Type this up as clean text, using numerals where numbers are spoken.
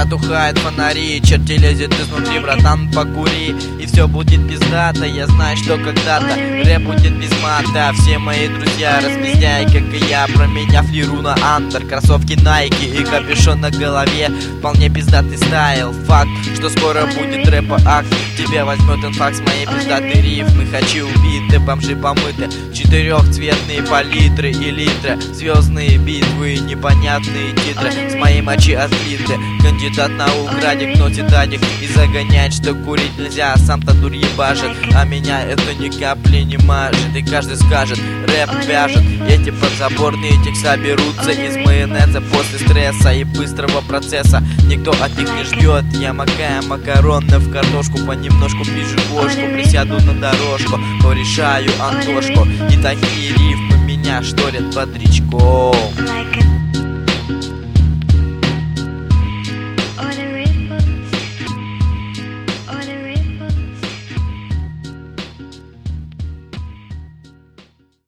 затухают фонари, черти лезет изнутри, братан, покури, и все будет пиздато. Я знаю, что когда-то рэп будет без мата. Все мои друзья распиздяи, как и я. Про меня флируна антер, кроссовки Nike и капюшон на голове. Вполне пиздатый стайл. Факт, что скоро будет рэпа акт. Тебя возьмет инфаркт с моей пиздатой рифмы. Хочу убиты, бомжи помыты, четырехцветные палитры и литры, звездные битвы, непонятные титры с моей мочи отлиты. Кандидат наук, радик носит адик и загоняет, что курить нельзя, сам-то дурь ебашит. А меня это ни капли не мажет, и каждый скажет, рэп вяжет. Эти подзаборные текста берутся из майонеза после стресса и быстрого процесса. Никто от них не ждет. Я макаю макароны в картошку, понемножку пишу кошку, присяду на дорожку, порешаю Антошку. И такие рифмы меня шторят бодрячком.